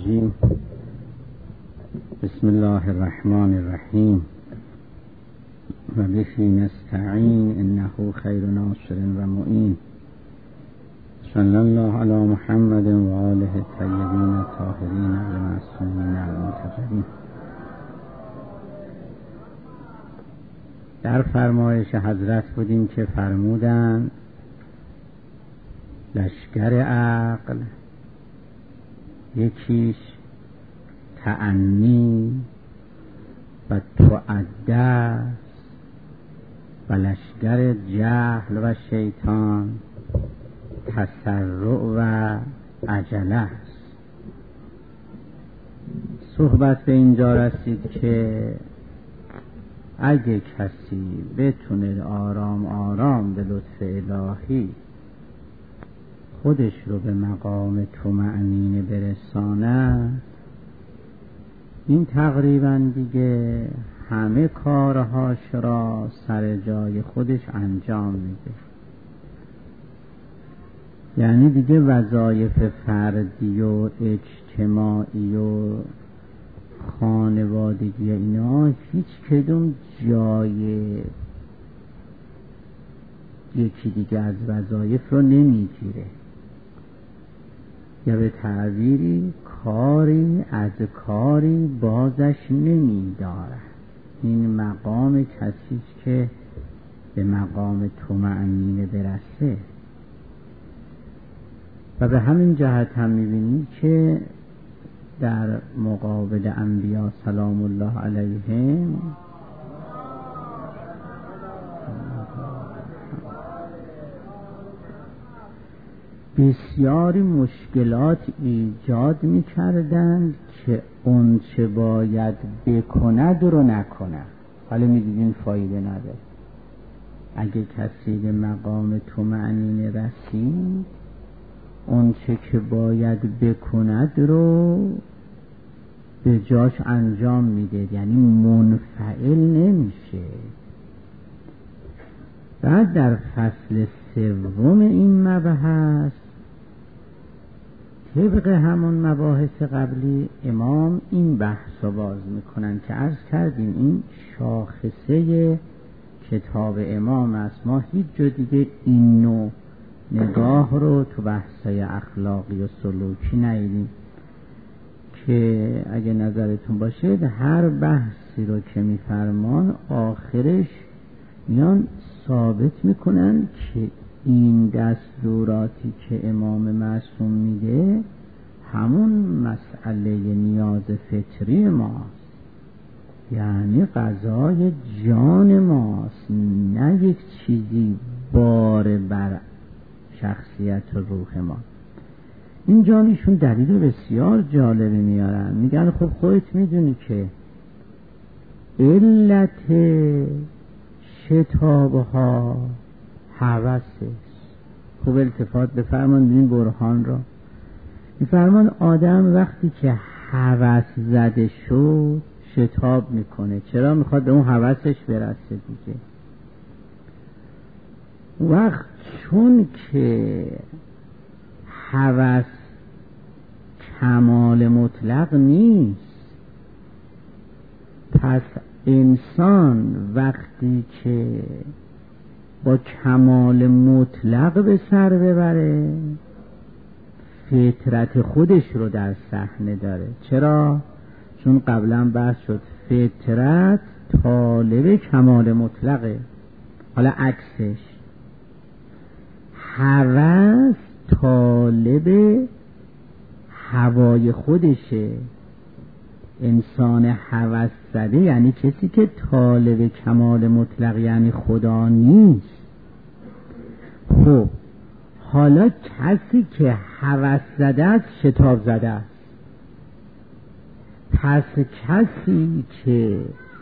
الرجیم. بسم الله الرحمن الرحیم و بهی نستعین انه خیر ناصر و معین. صلی الله علی محمد و آله الطیبین الطاهرین المعصومین المنتقبین. در فرمایش حضرت بودیم که فرمودند لشکر عقل یکیش تأنی و تعده و لشکر جهل و شیطان تسرع و عجله است. صحبت به اینجا رسید که اگه کسی بتونه آرام آرام به لطف الهی خودش رو به مقام طمأنینه برسانه، این تقریبا دیگه همه کارهاش را سر جای خودش انجام میده. یعنی دیگه وظایف فردی و اجتماعی و خانوادگی اینا هیچ کدوم جای یکی دیگه از وظایف رو نمیگیره، یا به تعبیری کاری از کاری بازش نمیداره. این مقام کسیست که به مقام طمأنینه برسه. و به همین جهت هم میبینید که در مقابل انبیا سلام الله علیهم بسیاری مشکلات ایجاد می‌کردند که اون چه باید بکند رو نکند. حالا می‌دیدین فایده نداره. اگه کسی به مقام طمأنینه رسید، اون چه که باید بکند رو به جاش انجام میده، یعنی منفعل نمیشه. بعد در فصل سوم این مبحث طبق همون مباحث قبلی امام این بحث رو باز میکنن که عرض کردیم این شاخصه کتاب امام است. ما هیچ جا دیگه این نوع نگاه رو تو بحثای اخلاقی و سلوکی ندیدیم که اگه نظرتون باشه هر بحثی رو که میفرمان آخرش میان ثابت میکنن که این دستوراتی که امام معصوم میده همون مسئله نیاز فطری ماست، یعنی قضای جان ماست، نه یک چیزی بار بر شخصیت و روح ما. این جانشون دلیل بسیار جالبی میارن. میگن خب خودت میدونی که علت شتابها هوسه. خوب التفات بفرمان این برهان را. میفرمان آدم وقتی که هوس زده شد شتاب میکنه. چرا؟ میخواد به اون هوسش برسه دیگه. وقت چون که هوس کمال مطلق نیست، پس انسان وقتی که با کمال مطلق به سر ببره فطرت خودش رو در صحنه داره. چرا؟ چون قبلا بحث شد فطرت طالب کمال مطلقه. حالا عکسش هوس طالب هوای خودشه. انسان هوس زده یعنی کسی که طالب کمال مطلق یعنی خدا نیست. خب حالا کسی که هوس زده است شتاب زده است. پس کسی که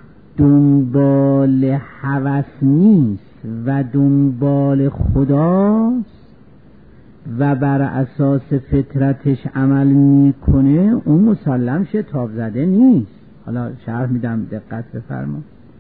دنبال هوس نیست و دنبال خداست و بر اساس فطرتش عمل میکنه اون مسلم شتاب زده نیست. حالا شرح میدم دقت بفرما.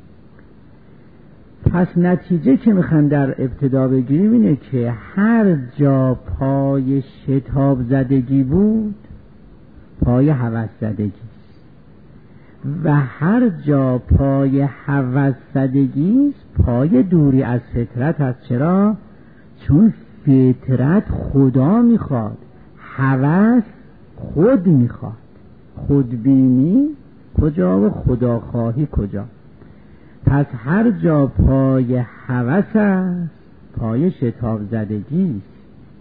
پس نتیجه که میخوام در ابتدا بگیریم اینه که هر جا پای شتاب زدگی بود پای هوس زدگی و هر جا پای هوس زدگی است پای دوری از فطرت است. چرا؟ چون فطرت خدا میخواد، هوس خود میخواد. خودبینی کجا و خداخواهی کجا؟ پس هر جا پای هوس است پای شتاب زدگی است.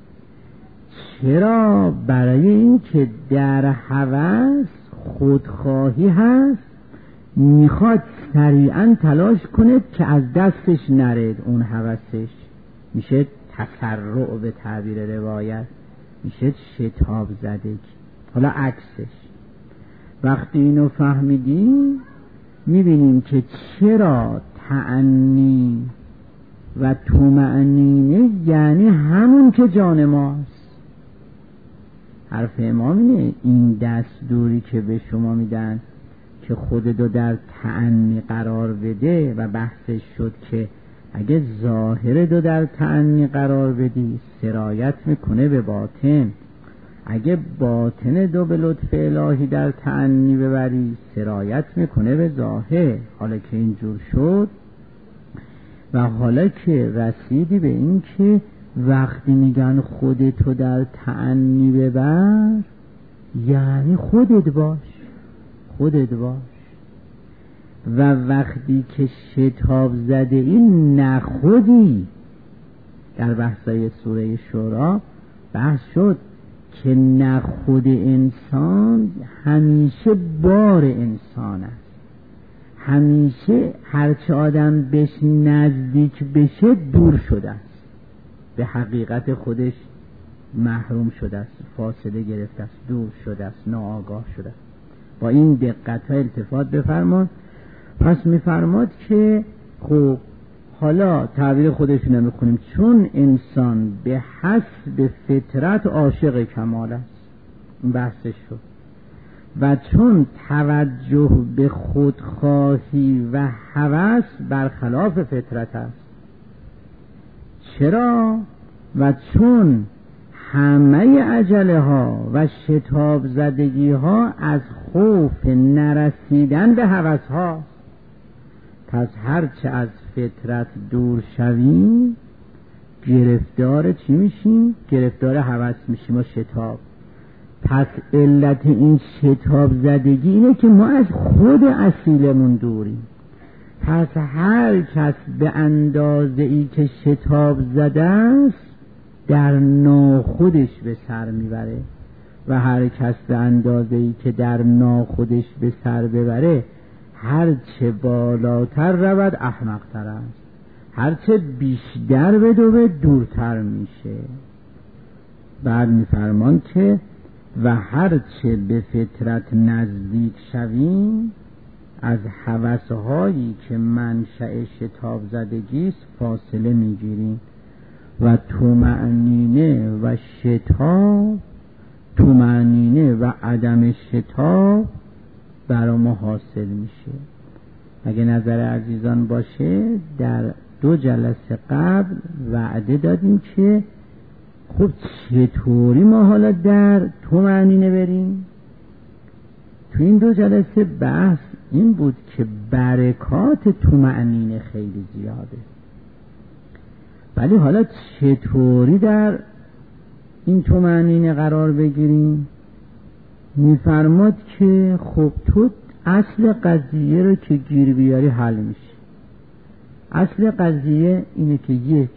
چرا؟ برای این که در هوس خودخواهی هست، میخواد سریعا تلاش کنه که از دستش نرد اون هوسش. میشه تسرع به تعبیر روایت، میشه شتاب زدگی. حالا عکسش وقتی اینو فهمیدیم میبینیم که چرا تأنی و طمأنینه یعنی همون که جان ماست. حرف امام اینه، این دستوری که به شما میدن که خودتو در تأنی قرار بده و بحثش شد که اگه ظاهرتو در تأنی قرار بدی سرایت میکنه به باطن، اگه باطن دو به لطف الهی در تأنی ببری سرایت میکنه به ظاهر. حالا که اینجور شد و حالا که رسیدی به این که وقتی میگن خودتو در تأنی ببر یعنی خودت باش، خودت باش. و وقتی که شتاب زده این نخودی، در بحثای سوره شورا بحث شد که نخود انسان همیشه بار انسان است. همیشه هرچه آدم بهش نزدیک بشه دور شده است، به حقیقت خودش محروم شده است، فاصله گرفته است، دور شده است، ناآگاه شده است. با این دقت ها التفات بفرمان. پس میفرماد که خب حالا تعبیر خودشون نمیکنیم، چون انسان به حسب فطرت عاشق کمال است، این بحثش شد. و چون توجه به خودخواهی و هوس برخلاف فطرت است. چرا؟ و چون همه عجله ها و شتاب زدگی ها از خوف نرسیدن به هوس ها. پس هرچه از فطرت دور شویم گرفتار چی میشیم؟ گرفتار هوس میشیم و شتاب. پس علت این شتاب زدگی اینه که ما از خود اصیلمون دوریم. پس هر کس به اندازه ای که شتاب زده است در ناخودش به سر میبره و هر کس به اندازه ای که در ناخودش به سر ببره هرچه بالاتر رود احمق‌تر است، هرچه بیشتر بدوه دورتر میشه. بعد میفرمان که و هرچه به فطرت نزدیک شویم از هوس‌هایی که منشأ شتاب زدگیست فاصله میگیریم و طمأنینه و شتاب، طمأنینه و عدم شتاب برای ما حاصل میشه. اگه نظر عزیزان باشه در 2 جلسه قبل وعده دادیم که خب چطوری ما حالا در طمأنینه بریم. تو این 2 جلسه بحث این بود که برکات طمأنینه خیلی زیاده، ولی حالا چطوری در این طمأنینه قرار بگیریم؟ میفرماد که خب تو اصل قضیه رو که گیر بیاری حل میشه. اصل قضیه اینه که 1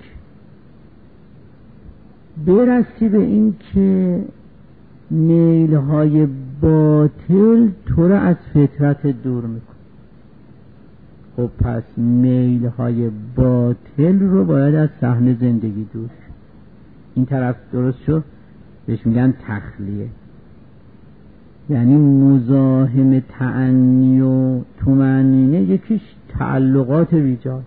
برسی به این که میلهای باطل تو رو از فطرت دور میکنه. خب پس میلهای باطل رو باید از صحنه زندگی دور. این طرف درست شد، بهش میگن تخلیه، یعنی مزاحم تأنی و طمأنینه یکیش تعلقات بیجاست.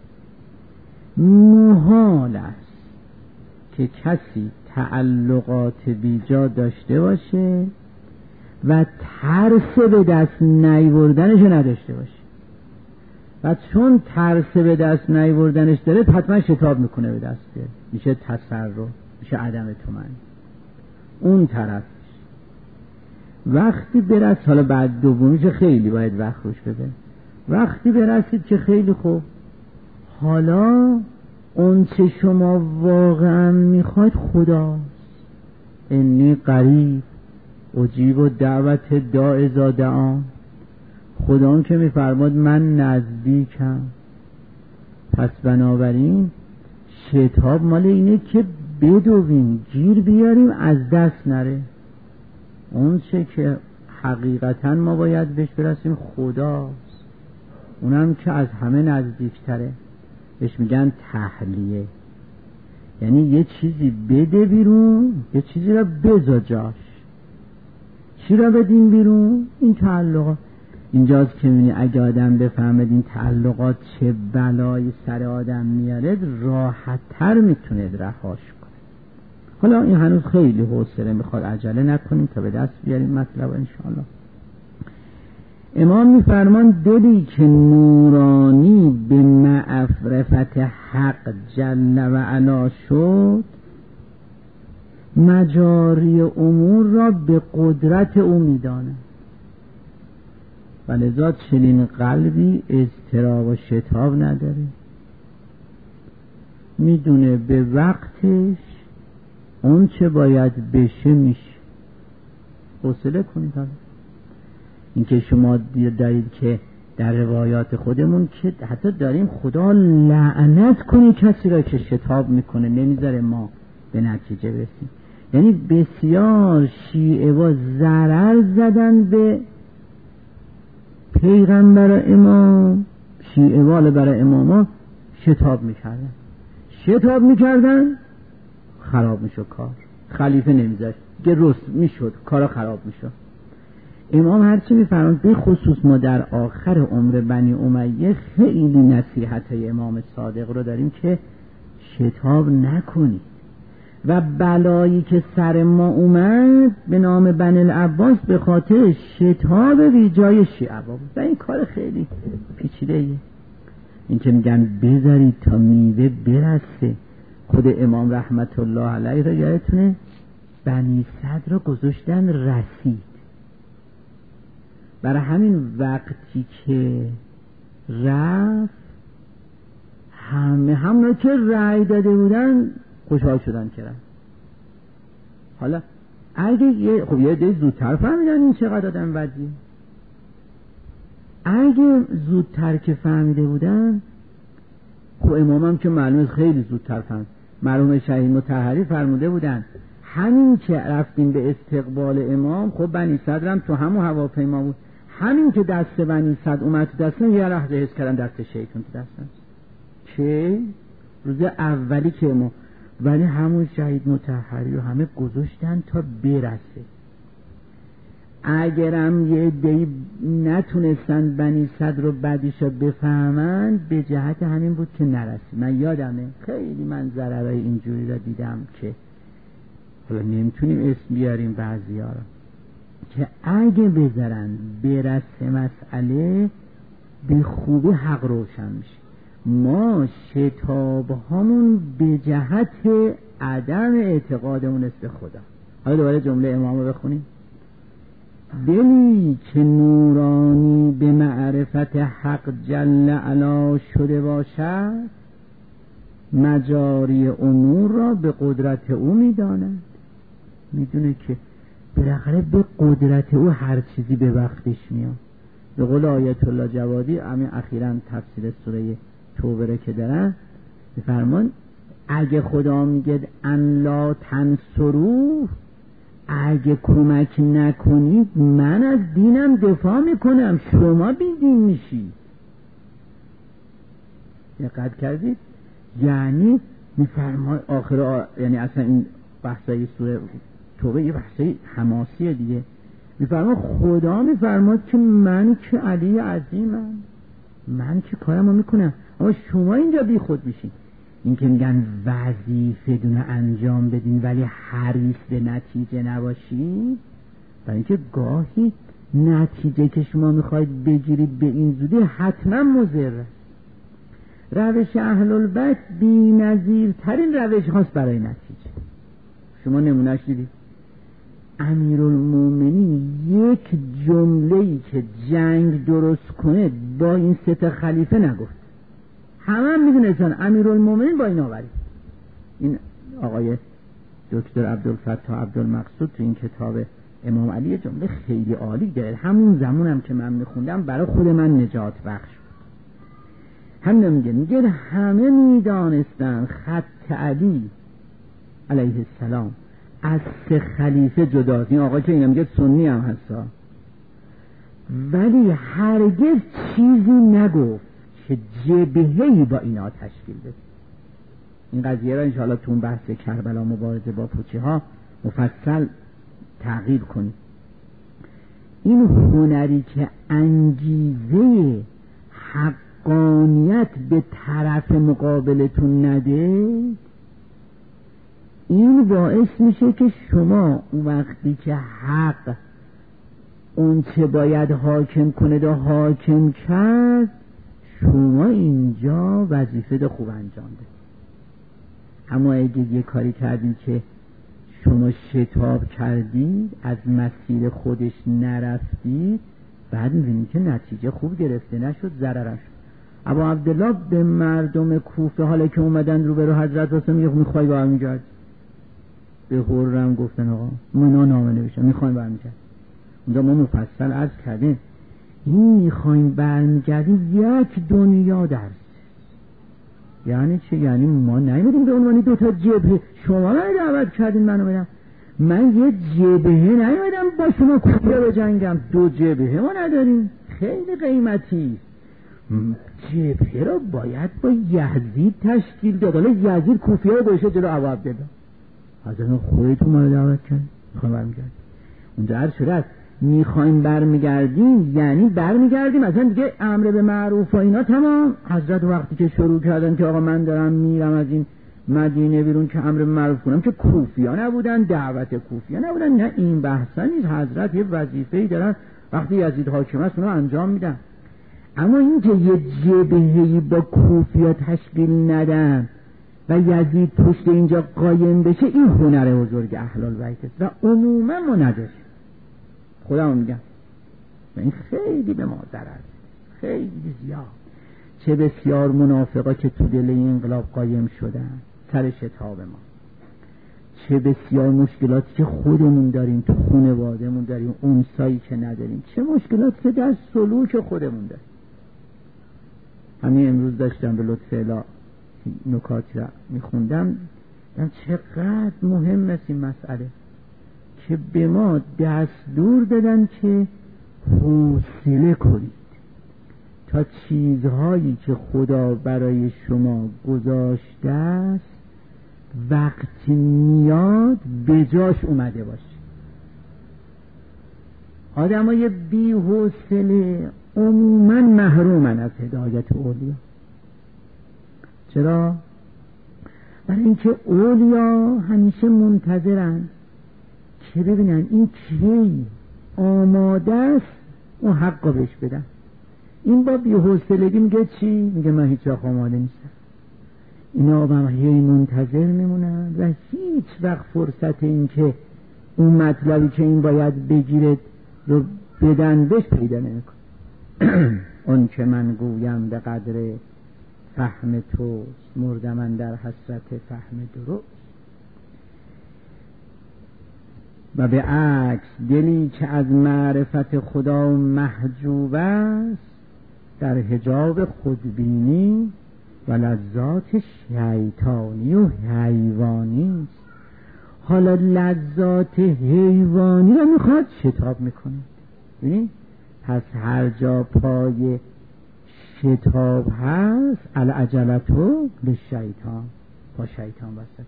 محال است که کسی تعلقات بیجا داشته باشه و ترس به دست نیاوردنش نداشته باشه. و چون ترس به دست نیاوردنش داره حتما شتاب میکنه به دست بیاره، میشه تسرع، میشه عدم طمأنینه. اون طرفش وقتی برسید، حالا بعد دومیش خیلی باید وقت روش بده، وقتی برسید که خیلی خوب، حالا اون چه شما واقعا میخواید خداست. انی قریب اجیب و دعوت داع اذا دعان. خدا اون که میفرماد من نزدیکم. پس بنابراین شتاب مال اینه که بدویم، گیر بیاریم، از دست نره. اون چه که حقیقتا ما باید بهش برسیم خداست، اونم که از همه نزدیکتره. بهش میگن تحلیه، یعنی یه چیزی بده بیرون، یه چیزی را بذار جاش. چی را بدین بیرون؟ این تعلقات. اینجاست که می‌بینی اگه آدم بفهمد این تعلقات چه بلایی سر آدم میاره، راحت تر میتونه رهاش کنه. حالا این هنوز خیلی حوصله میخواد، عجله نکنیم تا به دست بیاریم مطلب انشاءالله. امام میفرمان دلی که نورانی به معرفت حق جل و علا شد، مجاری امور را به قدرت او میداند. ولذا چنین قلبی اضطراب و شتاب نداره، میدونه به وقتش اون چه باید بشه میشه. حوصله کنید. این که شما دارید که در روایات خودمون که حتی داریم خدا لعنت کنی کسی را که شتاب میکنه، نمیذاره ما به نتیجه برسیم. یعنی بسیار شیعه و ضرر زدن به پیغمبر امام، شیعه وال برای اماما شتاب میکردن خراب میشد کار، خلیفه نمیذاشت که رست میشد، کارا خراب میشد. امام هرچی میفرماند، به خصوص ما در آخر عمر بنی امیه خیلی نصیحت امام صادق رو داریم که شتاب نکنید. و بلایی که سر ما اومد به نام بنی العباس به خاطر شتاب بی جای شیعه بود. و این کار خیلی پیچیده ایه. این که میگن بذارید تا میوه برسه. خود امام رحمت الله علیه رو یادتونه بنی صدر رو گذاشتن رسید. برای همین وقتی که رفت همه که رأی داده بودن خوشحال شدن که رفت. حالا اگه یه ده زودتر فهمیدن این چقدر آدم بدیه، اگه زودتر که فهمیده بودن، خب امامم که معلومه خیلی زودتر فهمید. مرحوم شهید مطهری فرموده بودن همین که رفتیم به استقبال امام، خب بنی صدرم تو همون هواپیما بود، همین که دست بنی صدر اومد تو دستم، یه لحظه حس کردم دست شیطان تو دستم. چه؟ روز اولی که امام، ولی همون شهید مطهری رو همه گذاشتن تا برسه. اگرم یه دی نتونستن بنی صدر رو بعدیشو بفهمن، به جهت همین بود که نرسید. من یادمه خیلی من ضررهای اینجوری را دیدم که حالا نمیتونیم اسم بیاریم بعضی‌ها رو، که اگه بذارن برسه مسئله به خوبی حق روشن میشه. ما شتاب همون به جهت عدم اعتقادمون است به خدا. حالا دوباره جمله امام رو بخونیم. دلی که نورانی به معرفت حق جل علا شده باشد، مجاری امور را به قدرت او میداند. میدونه که بالاخره به قدرت او هر چیزی به وقتش میاد. به قول آیت الله جوادی همین اخیراً تفسیر سوره توبه که دارن میفرمان اگه خدا میگه ان لا تنصرو، اگه کمک نکنید من از دینم دفاع میکنم، شما بیدین میشید. دقت کردید؟ یعنی میفرمان آخر یعنی اصلا این بحثای سوره توبه یه بحثای حماسیه دیگه. میفرمان خدا میفرماد که من که علی عظیمم، من که کارمو میکنم، اما شما اینجا بی خود میشین. این که میگن وظیفه دونه انجام بدین ولی حریص به نتیجه نباشید، برای اینکه گاهی نتیجه که شما میخواید بگیرید به این زودی حتما مضر است. روش اهل البیت بی‌نظیر ترین روش هاست برای نتیجه. شما نمونهش دیدید. امیرالمومنین یک جمله‌ای که جنگ درست کنه با این سه تا خلیفه نگفت. همه میدونستن امیرالمومنین با این آوری. این آقای دکتر عبدالفتاح عبدالمقصود تو این کتاب امام علی جمله خیلی عالی داره. همون زمانم که من میخوندم برای خود من نجات بخش بود. همین میگه همه میدانستن خط علی علیه السلام از سه خلیفه جداست. این آقا که اینم میگه سنی هم هستا، ولی هرگز چیزی نگفت که جبهه‌ای با اینا تشکیل بده. این قضیه را انشاءالله تو اون بحث کربلا مبارزه با پوچی ها مفصل تعقیب کنید. این هنری که انگیزه حقانیت به طرف مقابلتون نده، این باعث میشه که شما اون وقتی که حق اون چه باید حاکم کنه دا حاکم کرد، شما اینجا وظیفه خوب انجام ده. اما اگه یه کاری کردید که شما شتاب کردید، از مسیر خودش نرفتید، بعد میبینید که نتیجه خوب گرفته نشد، ضررش. ابا عبدالله به مردم کوفه حالا که اومدن رو به حضرت واسه میخوای برمیگرد، به حرم گفتن آقا منا نامه نوشتن میخوایم برمیگرد. اونجا ما مفصل عرض کردیم این میخوایم برمیگردیم یک دنیا درس. یعنی چه؟ یعنی ما نیمیدیم به عنوانی دوتا جبهه. شما من دعوت کردین منو بدم، من یه جبهه نیمیدم با شما کوفه بجنگم. دو جبهه ما نداریم، خیلی قیمتی. جبهه رو باید با یزید تشکیل داد. حالا یزید کوفه رو گوشه جلو ابو عبدالله. حضرت خودتون ما رو دعوت کردین میخوایم برمیگردیم. اونجا هر صورت میخوایم برمیگردیم یعنی برمیگردیم، اصلا دیگه امر به معروف و اینا تمام. حضرت وقتی که شروع کردن که آقا من دارم میرم از این مدینه بیرون که امر به معروف کنم، که کوفیا نبودن، دعوت کوفیا نبودن، نه این بحثا نیست. حضرت یه وظیفه‌ای دارن، وقتی یزید حاکم است اونو انجام میدن. اما این که یه جبهه‌ای با کوفیا تشکیل ندن و یزید پشت اینجا قایم بشه، این هنر بزرگ اهل البیت است و عموما ما نداریم. خودم میگم و این خیلی به ما ضرر، خیلی زیاد. چه بسیار منافقا که تو دل این انقلاب قایم شدن سر شتاب ما، چه بسیار مشکلاتی که خودمون داریم تو خانوادهمون داریم، اونسایی که نداریم، چه مشکلاتی که در سلوک خودمون داریم. همین امروز داشتم به لطف اله نکاتی را میخوندم، چقدر مهم است این مسئله که به ما دستور دادن که حوصله کنید تا چیزهایی که خدا برای شما گذاشته است وقتی میاد به جاش اومده باشه. آدمای بی حوصله عموما محرومن از هدایت اولیا. چرا؟ برای اینکه اولیا همیشه منتظرن که ببینن این کی آماده است اون حق بهش بدن. این با بی‌حوصلگی میگه چی؟ میگه من هیچ وقت آماده نیستم. اینا با هی منتظر میمونن و هیچ وقت فرصت این که اون مطلبی که این باید بگیره رو بدن بهش پیدا نمیکنه. اون که من گویم به قدر فهم توست، مرده من در حسرت فهم درست. و به عکس دلی که از معرفت خدا محجوب است در حجاب خودبینی و لذات شیطانی و حیوانی است. حالا لذات حیوانی رو میخواد شتاب میکنه. ببینید پس هر جا پای شتاب هست العجلتو به شیطان، با شیطان وسط.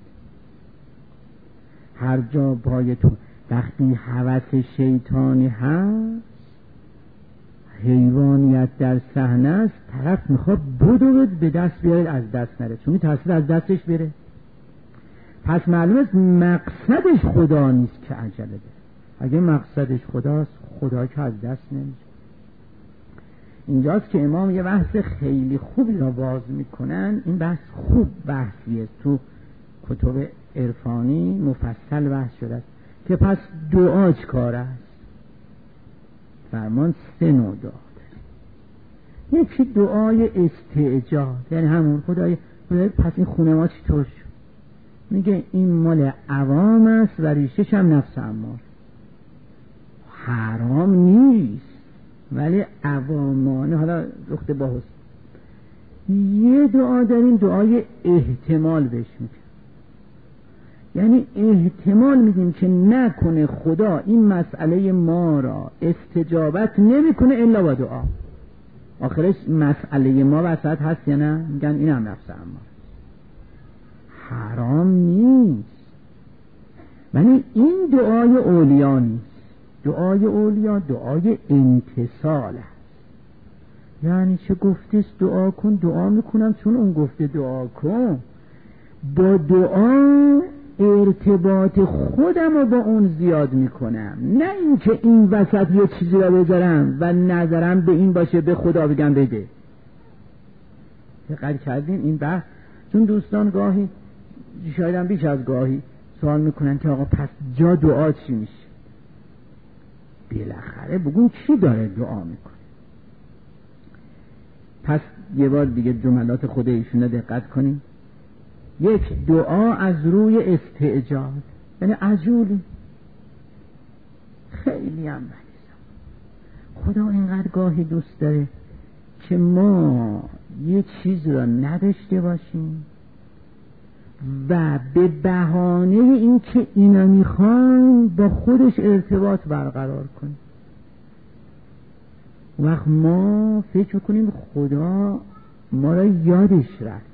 هر جا پای تو وقتی هوس شیطانی هست، حیوانیت در صحنه است، طرف میخواد بدو به دست بیاره از دست نره، چون تاثیر از دستش بره. پس معلوم است مقصدش خدا نیست که عجله ده. اگه مقصدش خداست، خدا که از دست نمیشه. اینجاست که امام یه بحث خیلی خوبی را باز میکنن. این بحث خوب بحثیه، تو کتب عرفانی مفصل بحث شده است که پس دعا چه کار است. فرمان 3 نوع دعا داره. یکی دعای استعجال، یعنی همون خدای پس این خونه ما چطور شد؟ میگه این مال عوام است و ریشش هم نفس اماره. حرام نیست ولی عوامانه، حالا رخت با حسن. یه دعا داریم دعای احتمال بهش میگه، یعنی احتمال میدیم که نکنه خدا این مسئله ما را استجابت نمیکنه الا با دعا. آخرش مسئله ما وسط هست یا نه؟ میگن این هم نفس اماره. حرام نیست ولی این دعای اولیا نیست. دعای اولیا دعای امتثال است. یعنی چه گفتیست دعا کن، دعا میکنم چون اون گفته دعا کن. با دعا ارتباط خودم رو با اون زیاد میکنم، نه اینکه این وسط یه چیزی را بذارم و نظرم به این باشه به خدا بگم بده. دقت کردین این بحث؟ چون دوستان گاهی شاید هم بیش از گاهی سوال میکنن که آقا پس جا دعا چی میشه؟ بالاخره بگون کی داره دعا میکنه. پس یه بار دیگه جملات خود ایشون رو دقت کنیم. یک، دعا از روی استعجال، یعنی عجولی، خیلی هم بلیزم. خدا اینقدر گاهی دوست داره که ما یه چیز را نداشته باشیم و به بهانه این که اینا میخوان با خودش ارتباط برقرار کنیم. وقت ما فکر میکنیم خدا ما را یادش رفت.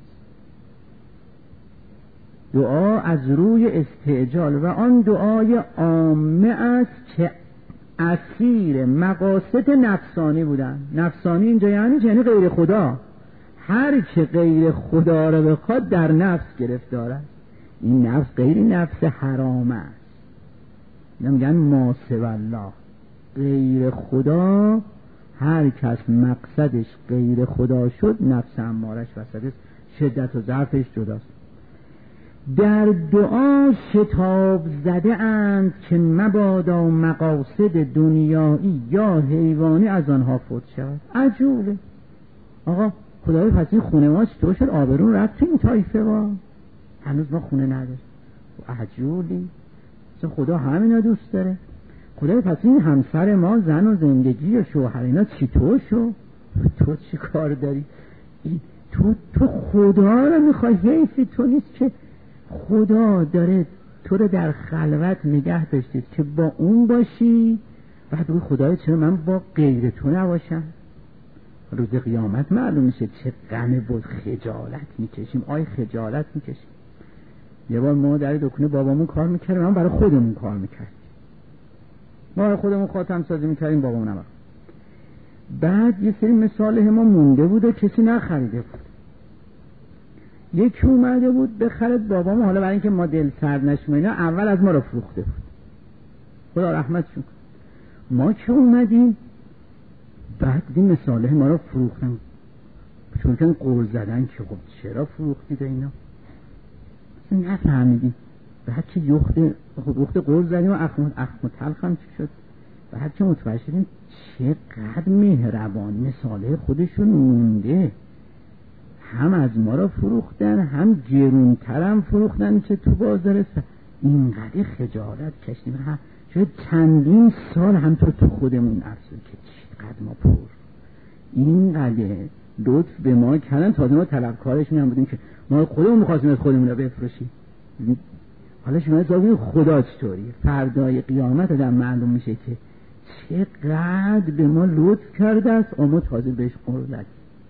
دعا از روی استعجال و آن دعای عامه است که اسیر مقاصد نفسانی بودن. نفسانی اینجا یعنی غیر خدا. هر که غیر خدا را بخواد در نفس گرفتار است. این نفس غیر نفس حرام است. میگن ما سوی الله، غیر خدا. هر کس مقصدش غیر خدا شد نفس امارش وسط است، شدت و ضعفش جداست. در دعا شتاب زده اند که مبادا مقاصد دنیایی یا حیوانی از آنها فوت شود. عجوبه. آقا خدای پس این خونه ما چطور شد آبرون رفت تو این طایفه وا؟ هنوز ما خونه نداریم. عجوبی. چون خدا همینا دوست داره. خدای پس این همسر ما زن و زندگی و شوهر اینا چطور شد؟ تو چی کار داری؟ تو خدا رو میخوای؟ حیفی تو نیست که خدا داره تو رو در خلوت نگه داشتید که با اون باشی، بعد بگو خدای چرا من با غیر تو نباشم؟ روز قیامت معلوم میشه چه غم بود. خجالت میکشیم. خجالت میکشیم. یه بار ما در دکونه بابامون کار میکردیم، ما برای خودمون کار میکردیم، ما برای خودمون خاتم سازی میکردیم، بابامون هم. بعد یه سری مثاله ما مونده بود و کسی نخریده بود. یکی اومده بود بخرد بابام، حالا برای اینکه ما دل سرد نشیم اینا اول از ما رو فروخته بود. خدا رحمتشون کنه. ما که اومدیم بعد این مثاله ما رو فروختن، چون که قول زدن که خب چرا فروختید اینا؟ اصلا نفهمیدیم. بعد که یخت قول زدیم و اخم تلخ هم چی شد. بعد که متوجه شدیم چقدر مهربان مثاله خودشون مونده. هم از ما را فروختن، هم گرونترم فروختن که تو بازار اینقدر خجالت کشیدیم. شاید چندین سال همطور تو خودمون افسون که چقدر ما پر اینقدر لطف به ما کردن، تازه ما طلبکارش می هم بودیم که ما خودمون می‌خواستیم از خودمون را بفروشیم. حالا شما حساب خدا چطوریه؟ فردای قیامت آدم معلوم میشه که چقدر به ما لطف کرده است، اما تازه بهش قرب زدیم.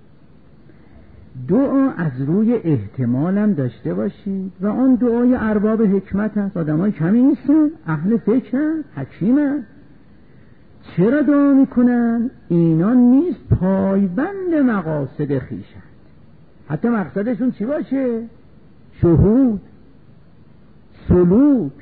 دعا از روی احتمالم داشته باشید و آن دعای ارباب حکمت است. آدمای کمی نیستن، اهل فکرن، حکیمن. چرا دعا میکنن؟ اینا نیست پایبند مقاصد خویشند. حتی مقصدشون چی باشه؟ شهود، سلوک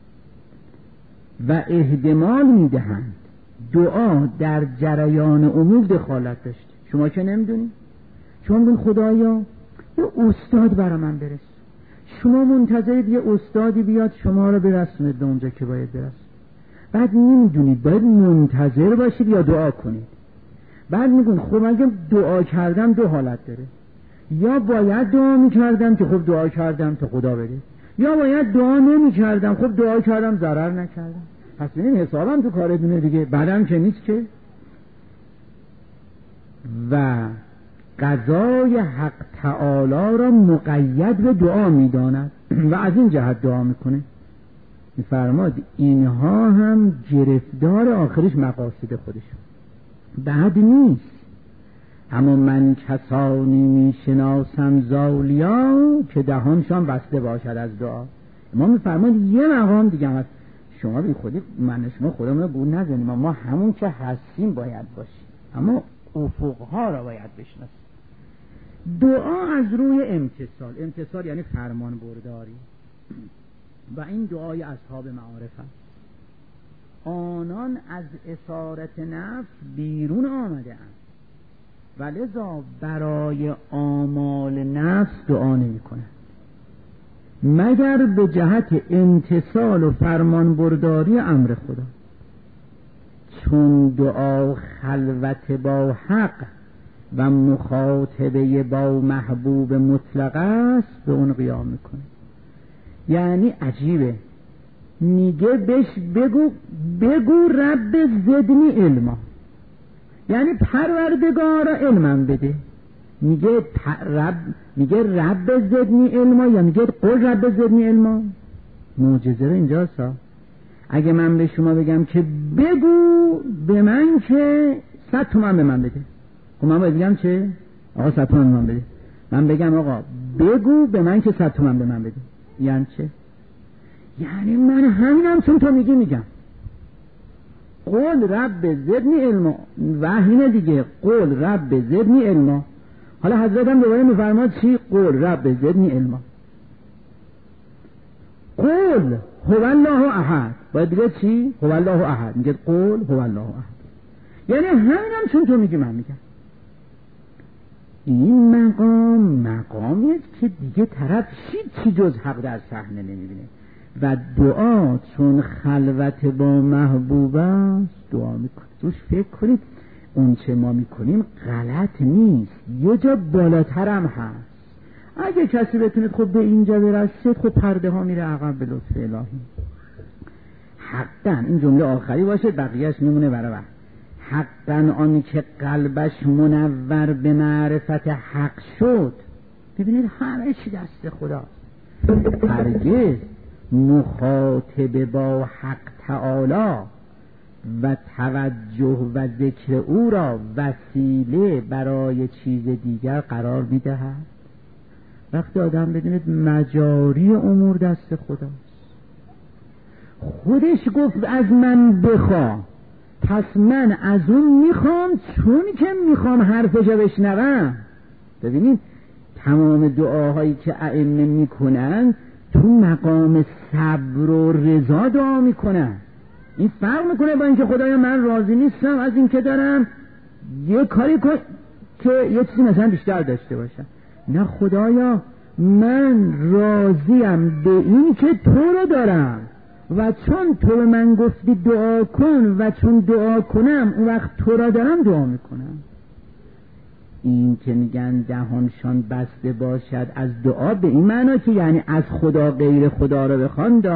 و احتمال میدهند. دعا در جریان امور دخالت داشته. شما که نمیدونید؟ شما بگید خدایا یه استاد برای من برس. شما منتظرید یه استادی بیاد شما رو برسونه به اونجا که باید برسونه. بعد نمیدونید باید منتظر باشید یا دعا کنید. بعد میگون خب اگه دعا کردم دو حالت داره، یا باید دعا میکردم که خب دعا کردم تا خدا بده، یا باید دعا نمیکردم خب دعا کردم ضرر نکردم. پس ببینید حسابم تو کارتونه دیگه، بعدم که نیست که. و قضای حق تعالی را مقید به دعا میداند و از این جهت دعا میکنه. میفرماد اینها هم گرفتار آخرش مقاصد خودشون، بعد نیست. اما من کسانی میشناسم زالیا که دهانشان بسته باشد از دعا. ما میفرماد یه مقام دیگه هم هست، شما بی خودی من شما خودمون رو گول نزنیم، ما همون که هستیم باید باشیم، اما افقها را باید بشناسیم. دعا از روی امتثال یعنی فرمان برداری، و این دعای اصحاب معارف است. آنان از اسارت نفس بیرون آمده اند و لذا برای آمال نفس دعا نمی کنند مگر به جهت امتثال و فرمان برداری امر خدا. چون دعا خلوت با حق و مخاطبه با محبوب مطلق است به اون قیام میکنه. یعنی عجیبه، میگه بهش بگو رب زدنی علما، یعنی پروردگار علمم بده. میگه رب زدنی علما یا میگه قل رب زدنی علما؟ معجزه رو اینجاست. اگه من به شما بگم که بگو به من که 100 تومن به من بده، خب من باید بگم چه؟ آقا 100 تومن به من بده. من بگم آقا بگو به من که 100 تومن به من بده، یعنی چه؟ یعنی من همینم چون تو میگم قول رب زدنی علما، وحینه دیگه، قول رب زدنی علما. حالا حضرت هم دوباره میفرماد چی؟ قول رب زدنی علما. قول هو الله احد، باید دیگه چی؟ هو الله احد. میگه قول هو الله احد، یعنی همینم چون تو میگی من میگم. این مقامیه که دیگه طرف چی جز حق در صحنه نمیبینه. و دعا چون خلوت با محبوب است دعا میکنه. روش فکر کنید، اون چه ما میکنیم غلط نیست، یه جا بالاترم هست. اگه کسی بتونید خب به اینجا برسید، خب پرده ها میره عقب به لطف الهی. حقا این جمله آخری باشه، بقیهش میمونه برای وقت. حقا آن که قلبش منور به معرفت حق شد. ببینید همه چی دست خداست. هرگز مخاطب با حق تعالی و توجه و ذکر او را وسیله برای چیز دیگر قرار میدهد. وقتی آدم بدونید مجاری امور دست خداست، خودش گفت از من بخوا، پس من از اون میخوام چون که میخوام حرفش بشنوم. ببینید تمام دعاهایی که ائمه میکنن تو مقام صبر و رضا دعا میکنن. این فرق میکنه با اینکه خدایا من راضی نیستم از این که دارم یه کاری کن که یه چیزی مثلا بیشتر داشته باشم. نه خدایا من راضیم به این که تو رو دارم و چون تو به من گفتی دعا کن و چون دعا کنم اون وقت تو را دارم دعا میکنم. این که میگن دهانشان بسته باشد از دعا به این معنا که یعنی از خدا غیر خدا رو بخواند،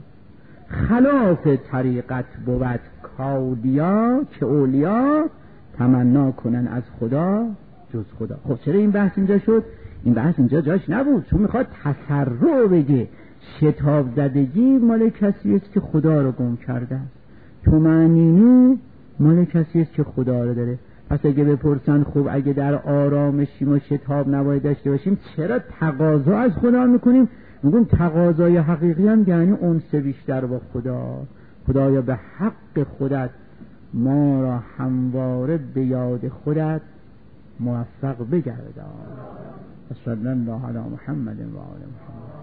خلاف طریقت بود کاولیا که اولیا تمنا کنن از خدا جز خدا. خب چرا این بحث اینجا شد؟ این بحث اینجا جاش نبود، چون میخواد تسرع بگه. شتاب زدگی مال کسی است که خدا رو گم کرده است، طمأنینه مال کسی است که خدا رو داره. پس اگه بپرسن خب اگه در آرامشیم و شتاب نباید داشته باشیم چرا تقاضا از خدا میکنیم؟ میگن تقاضای حقیقی هم یعنی انس بیشتر با خدا. خدایا به حق خودت ما را همواره به یاد خودت موفق بگردان. صلی الله علی محمد و آل محمد.